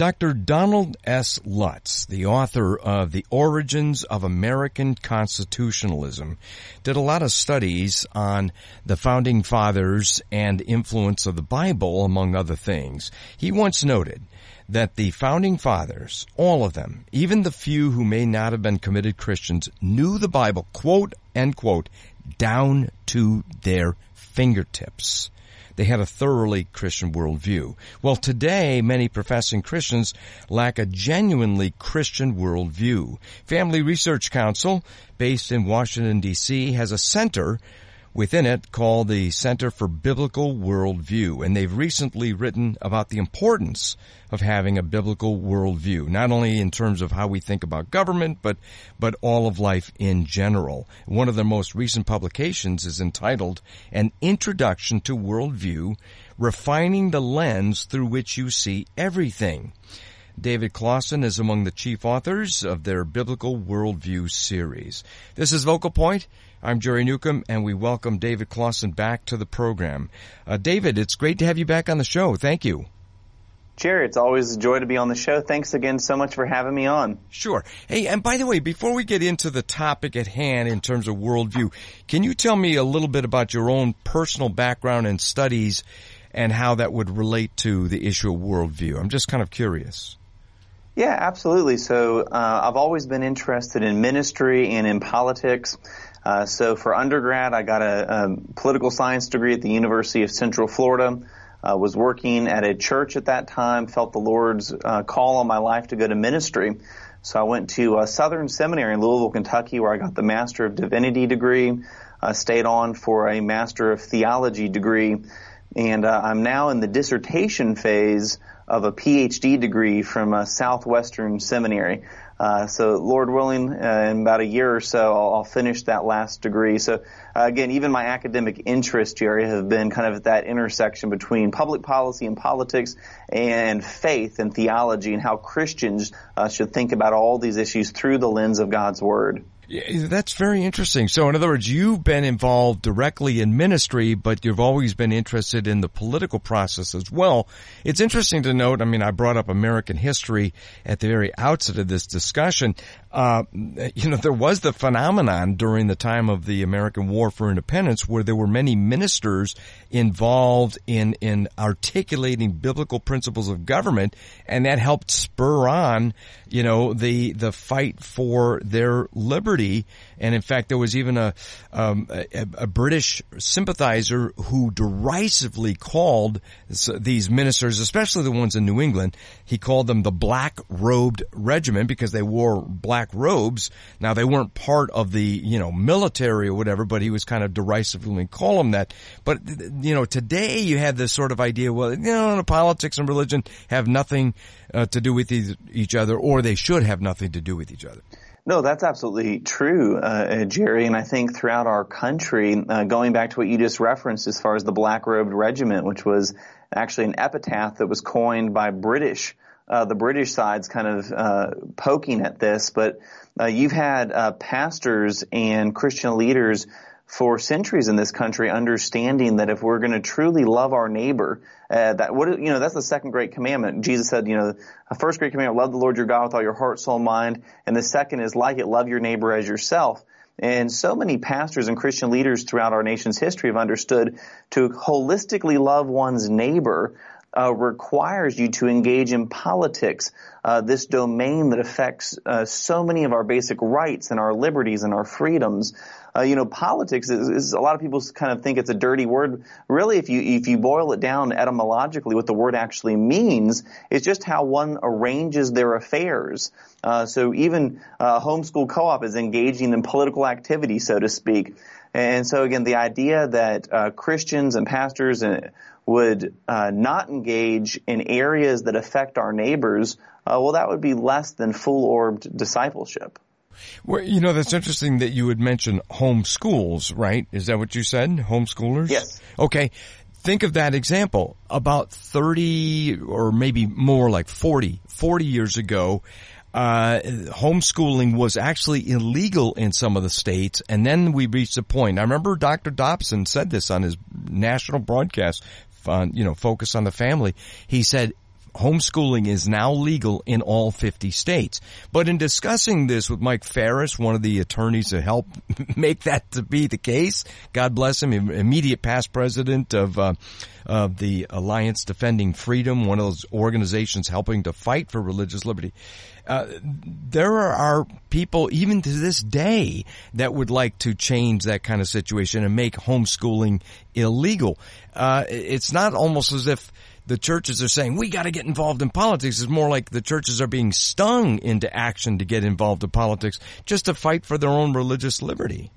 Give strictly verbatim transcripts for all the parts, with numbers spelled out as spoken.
Doctor Donald S. Lutz, the author of The Origins of American Constitutionalism, did a lot of studies on the Founding Fathers and influence of the Bible, among other things. He once noted that the Founding Fathers, all of them, even the few who may not have been committed Christians, knew the Bible, quote, end quote, down to their fingertips. They had a thoroughly Christian worldview. Well, today, many professing Christians lack a genuinely Christian worldview. Family Research Council, based in Washington, D C, has a center within it called the Center for Biblical Worldview, and they've recently written about the importance of having a biblical worldview, not only in terms of how we think about government, but but all of life in general. One of their most recent publications is entitled An Introduction to Worldview, Refining the Lens Through Which You See Everything. David Closson is among the chief authors of their Biblical Worldview series. This is Vocal Point. I'm Jerry Newcomb, and we welcome David Closson back to the program. Uh, David, it's great to have you back on the show. Thank you. Jerry, it's always a joy to be on the show. Thanks again so much for having me on. Sure. Hey, and by the way, before we get into the topic at hand in terms of worldview, can you tell me a little bit about your own personal background and studies and how that would relate to the issue of worldview? I'm just kind of curious. Yeah, absolutely. So uh, I've always been interested in ministry and in politics. Uh, so for undergrad, I got a, a political science degree at the University of Central Florida. I uh, was working at a church at that time, felt the Lord's uh, call on my life to go to ministry. So I went to uh, Southern Seminary in Louisville, Kentucky, where I got the Master of Divinity degree, uh, stayed on for a Master of Theology degree, and uh, I'm now in the dissertation phase of a P H D degree from uh, Southwestern Seminary. Uh, so Lord willing, uh, in about a year or so, I'll, I'll finish that last degree. So uh, again, even my academic interests, Jerry, have been kind of at that intersection between public policy and politics and faith and theology, and how Christians uh, should think about all these issues through the lens of God's Word. Yeah, that's very interesting. So in other words, you've been involved directly in ministry, but you've always been interested in the political process as well. It's interesting to note, I mean, I brought up American history at the very outset of this discussion. Uh, you know, there was the phenomenon during the time of the American War for Independence where there were many ministers involved in, in articulating biblical principles of government, and that helped spur on, you know, the, the fight for their liberty. And in fact, there was even a, um, a, a British sympathizer who derisively called these ministers, especially the ones in New England, he called them the black-robed regiment because they wore black robes. Now, they weren't part of the, you know, military or whatever, but he was kind of derisively call them that. But, you know, today you have this sort of idea, well, you know, politics and religion have nothing uh, to do with each other, or they should have nothing to do with each other. No, that's absolutely true, uh, Jerry. And I think throughout our country, uh, going back to what you just referenced as far as the Black-Robed Regiment, which was actually an epitaph that was coined by British, uh, the British side's kind of uh, poking at this. But uh, you've had uh, pastors and Christian leaders for centuries in this country understanding that if we're going to truly love our neighbor, uh, that what you know that's the second great commandment. Jesus said, you know, the first great commandment, love the Lord your God with all your heart, soul, mind, and the second is like it, love your neighbor as yourself. And so many pastors and Christian leaders throughout our nation's history have understood to holistically love one's neighbor uh, requires you to engage in politics, uh, this domain that affects uh, so many of our basic rights and our liberties and our freedoms. Uh, you know, politics is, is, a lot of people kind of think it's a dirty word. Really, if you, if you boil it down etymologically, what the word actually means is just how one arranges their affairs. Uh, so even, uh, homeschool co-op is engaging in political activity, so to speak. And so again, the idea that, uh, Christians and pastors would, uh, not engage in areas that affect our neighbors, uh, well, that would be less than full-orbed discipleship. Well, you know, that's interesting that you would mention homeschools, right? Is that what you said? Homeschoolers? Yes. Okay. Think of that example. About thirty or maybe more like forty, forty years ago, uh, homeschooling was actually illegal in some of the states. And then we reached a point. I remember Doctor Dobson said this on his national broadcast on, you know, Focus on the Family. He said, homeschooling is now legal in all fifty states. But in discussing this with Mike Farris, one of the attorneys that helped make that to be the case, God bless him, immediate past president of uh, of the Alliance Defending Freedom, one of those organizations helping to fight for religious liberty. Uh, there are people, even to this day, that would like to change that kind of situation and make homeschooling illegal. Uh, it's not almost as if the churches are saying, we got to get involved in politics. It's more like the churches are being stung into action to get involved in politics just to fight for their own religious liberty.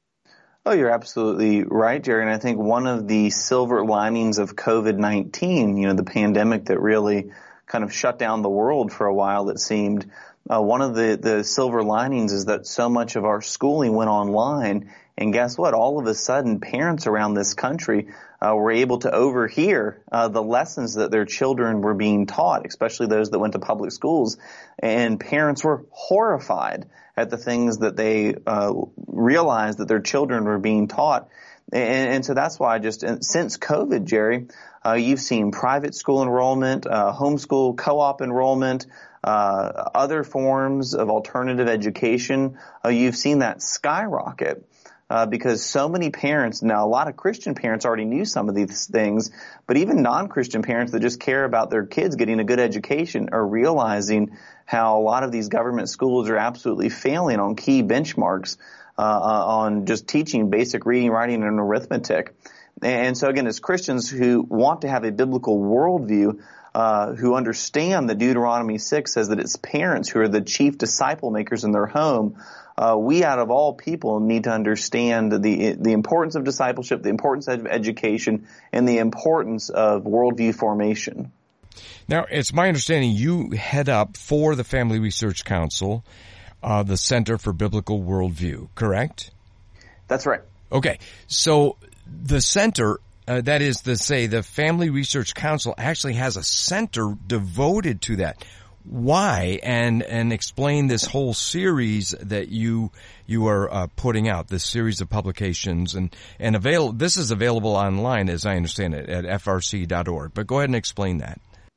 Oh, you're absolutely right, Jerry. And I think one of the silver linings of COVID nineteen, you know, the pandemic that really kind of shut down the world for a while, it seemed, uh, one of the, the silver linings is that so much of our schooling went online. And guess what? All of a sudden, parents around this country uh, were able to overhear uh, the lessons that their children were being taught, especially those that went to public schools. And parents were horrified at the things that they uh, realized that their children were being taught. And, and so that's why just since COVID, Jerry, uh, you've seen private school enrollment, uh, homeschool co-op enrollment, uh, other forms of alternative education. Uh, you've seen that skyrocket. Uh, because so many parents, now a lot of Christian parents already knew some of these things, but even non-Christian parents that just care about their kids getting a good education are realizing how a lot of these government schools are absolutely failing on key benchmarks, uh, on just teaching basic reading, writing, and arithmetic. And so again, as Christians who want to have a biblical worldview, uh, who understand that Deuteronomy six says that it's parents who are the chief disciple makers in their home, Uh, we, out of all people, need to understand the the importance of discipleship, the importance of education, and the importance of worldview formation. Now, it's my understanding you head up for the Family Research Council, uh, the Center for Biblical Worldview, correct? That's right. Okay, so the center, uh, that is to say, the Family Research Council actually has a center devoted to that. Why? And and explain this whole series that you you are uh, putting out, this series of publications, and and avail. This is available online, as I understand it, at f r c dot org. But go ahead and explain that.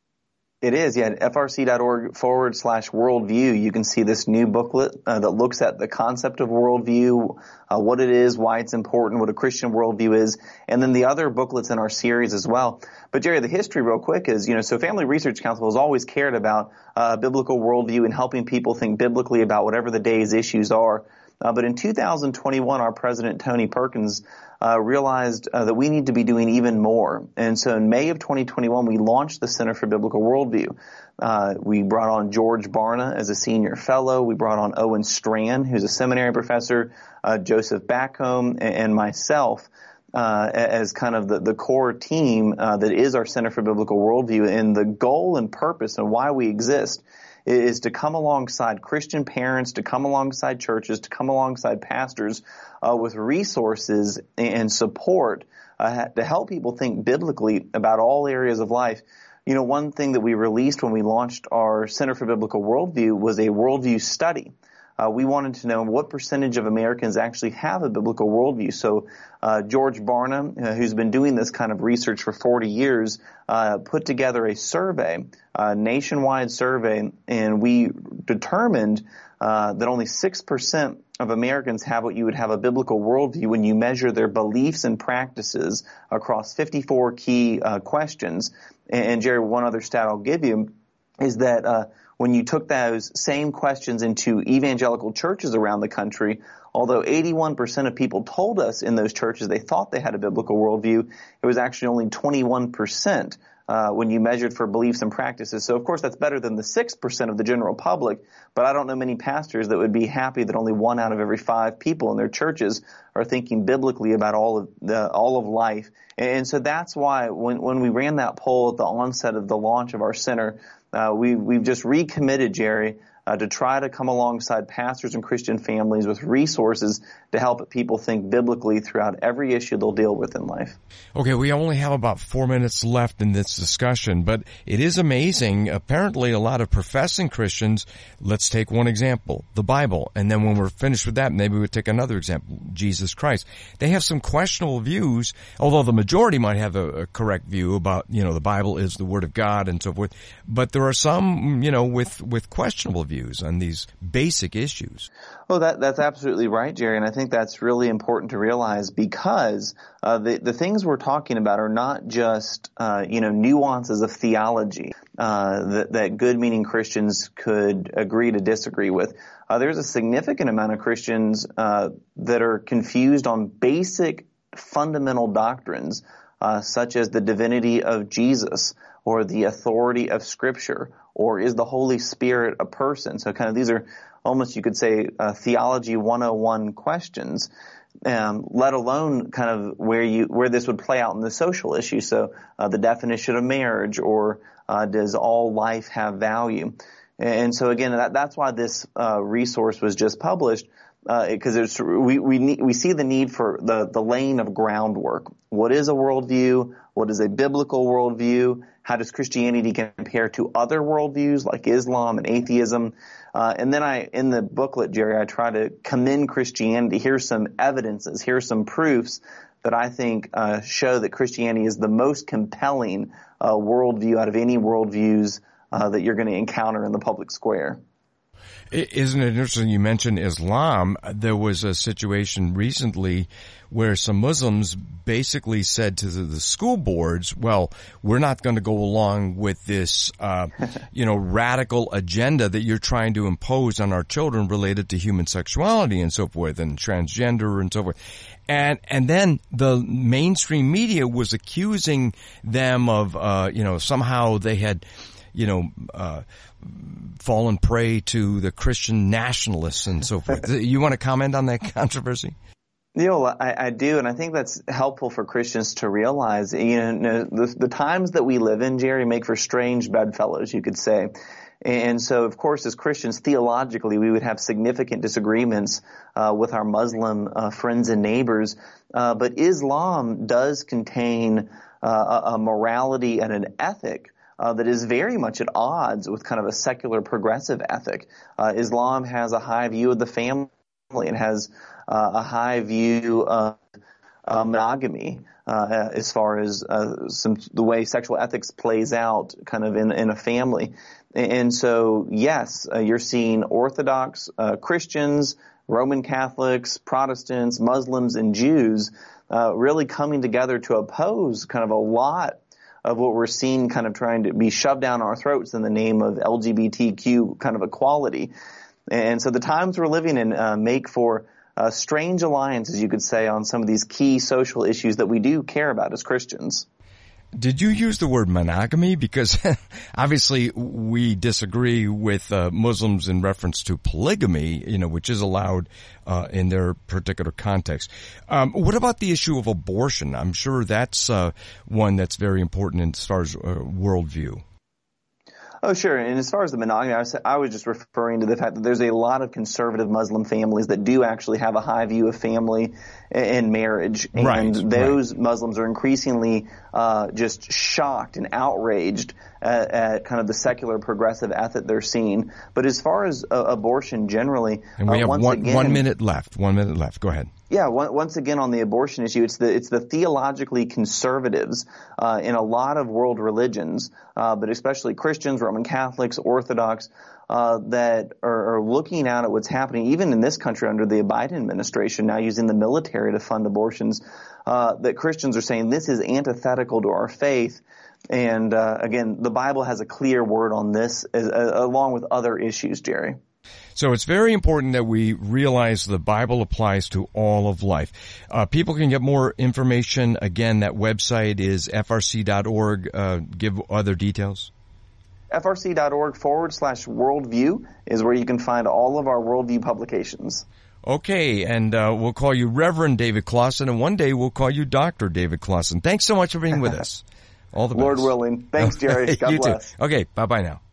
It is, yeah, at f r c dot org forward slash worldview. You can see this new booklet uh, that looks at the concept of worldview, uh, what it is, why it's important, what a Christian worldview is, and then the other booklets in our series as well. But Jerry, the history real quick is, you know, so Family Research Council has always cared about uh, biblical worldview and helping people think biblically about whatever the day's issues are. Uh, but in two thousand twenty-one, our president, Tony Perkins, uh, realized uh, that we need to be doing even more. And so in May of twenty twenty-one, we launched the Center for Biblical Worldview. Uh, we brought on George Barna as a senior fellow. We brought on Owen Strachan, who's a seminary professor, uh, Joseph Backholm, and, and myself uh, as kind of the, the core team uh, that is our Center for Biblical Worldview. And the goal and purpose and why we exist is to come alongside Christian parents, to come alongside churches, to come alongside pastors uh, with resources and support uh, to help people think biblically about all areas of life. You know, one thing that we released when we launched our Center for Biblical Worldview was a worldview study. Uh, we wanted to know what percentage of Americans actually have a biblical worldview. So uh, George Barna, uh, who's been doing this kind of research for forty years, uh, put together a survey, a nationwide survey, and we determined uh, that only six percent of Americans have what you would have a biblical worldview when you measure their beliefs and practices across fifty-four key uh, questions. And, and Jerry, one other stat I'll give you is that uh, when you took those same questions into evangelical churches around the country, although eighty-one percent of people told us in those churches they thought they had a biblical worldview, it was actually only twenty-one percent uh, when you measured for beliefs and practices. So, of course, that's better than the six percent of the general public, but I don't know many pastors that would be happy that only one out of every five people in their churches are thinking biblically about all of the, all of life. And so that's why when, when we ran that poll at the onset of the launch of our center, Uh, we, we've just recommitted, Jerry, uh, to try to come alongside pastors and Christian families with resources to help people think biblically throughout every issue they'll deal with in life. Okay, we only have about four minutes left in this discussion, but it is amazing. Apparently, a lot of professing Christians, let's take one example, the Bible, and then when we're finished with that, maybe we'll take another example, Jesus Christ. They have some questionable views, although the majority might have a, a correct view about, you know, the Bible is the Word of God and so forth, but there are some, you know, with, with questionable views on these basic issues. Well, that, that's absolutely right, Jerry, and I think that's really important to realize because uh, the, the things we're talking about are not just, uh, you know, nuances of theology uh, that, that good-meaning Christians could agree to disagree with. Uh, there's a significant amount of Christians uh, that are confused on basic fundamental doctrines uh, such as the divinity of Jesus or the authority of Scripture, or is the Holy Spirit a person? So kind of these are almost, you could say, uh, theology one oh one questions, um, let alone kind of where you where this would play out in the social issue. So uh, the definition of marriage, or uh, does all life have value? And so again, that, that's why this uh, resource was just published, because uh, we we need, we see the need for the the laying of groundwork. What is a worldview? What is a biblical worldview? How does Christianity compare to other worldviews like Islam and atheism? Uh, and then I, in the booklet, Jerry, I try to commend Christianity. Here's some evidences. Here's some proofs that I think uh, show that Christianity is the most compelling uh, worldview out of any worldviews uh, that you're going to encounter in the public square. Isn't it interesting you mentioned Islam? There was a situation recently where some Muslims basically said to the, the school boards, well, we're not going to go along with this, uh, you know, radical agenda that you're trying to impose on our children related to human sexuality and so forth, and transgender and so forth. And, and then the mainstream media was accusing them of, uh, you know, somehow they had, you know, uh, fallen prey to the Christian nationalists and so forth. You want to comment on that controversy? You know, I, I do, and I think that's helpful for Christians to realize. You know, the, the times that we live in, Jerry, make for strange bedfellows, you could say. And so, of course, as Christians, theologically, we would have significant disagreements uh, with our Muslim uh, friends and neighbors. Uh, but Islam does contain uh, a, a morality and an ethic Uh, that is very much at odds with kind of a secular progressive ethic. Uh, Islam has a high view of the family and has uh, a high view of uh, monogamy uh, as far as uh, some the way sexual ethics plays out kind of in, in a family. And so, yes, uh, you're seeing Orthodox uh, Christians, Roman Catholics, Protestants, Muslims, and Jews uh, really coming together to oppose kind of a lot of what we're seeing kind of trying to be shoved down our throats in the name of L G B T Q kind of equality. And so the times we're living in uh, make for uh, strange alliances, you could say, on some of these key social issues that we do care about as Christians. Did you use the word monogamy? Because obviously we disagree with uh, Muslims in reference to polygamy, you know, which is allowed uh, in their particular context. Um, what about the issue of abortion? I'm sure that's uh, one that's very important as far as uh, worldview. Oh, sure. And as far as the monogamy, I was, I was just referring to the fact that there's a lot of conservative Muslim families that do actually have a high view of family and marriage. And right, those right. Muslims are increasingly uh, just shocked and outraged at, at kind of the secular progressive ethic they're seeing. But as far as uh, abortion generally, and we uh, have once one, again, one minute left. One minute left. Go ahead. Yeah, once again on the abortion issue, it's the it's the theologically conservatives uh, in a lot of world religions, uh, but especially Christians, Roman Catholics, Orthodox, uh, that are, are looking out at what's happening, even in this country under the Biden administration, now using the military to fund abortions. Uh, that Christians are saying this is antithetical to our faith. And uh, again, the Bible has a clear word on this, as, uh, along with other issues, Jerry. So it's very important that we realize the Bible applies to all of life. Uh, people can get more information. Again, that website is F R C dot org. Uh, give other details. F R C dot org forward slash worldview is where you can find all of our worldview publications. Okay, and uh, we'll call you Reverend David Closson, and one day we'll call you Doctor David Closson. Thanks so much for being with us. All the best. Lord willing. Thanks, Jerry. God you bless. Too. Okay, bye-bye now.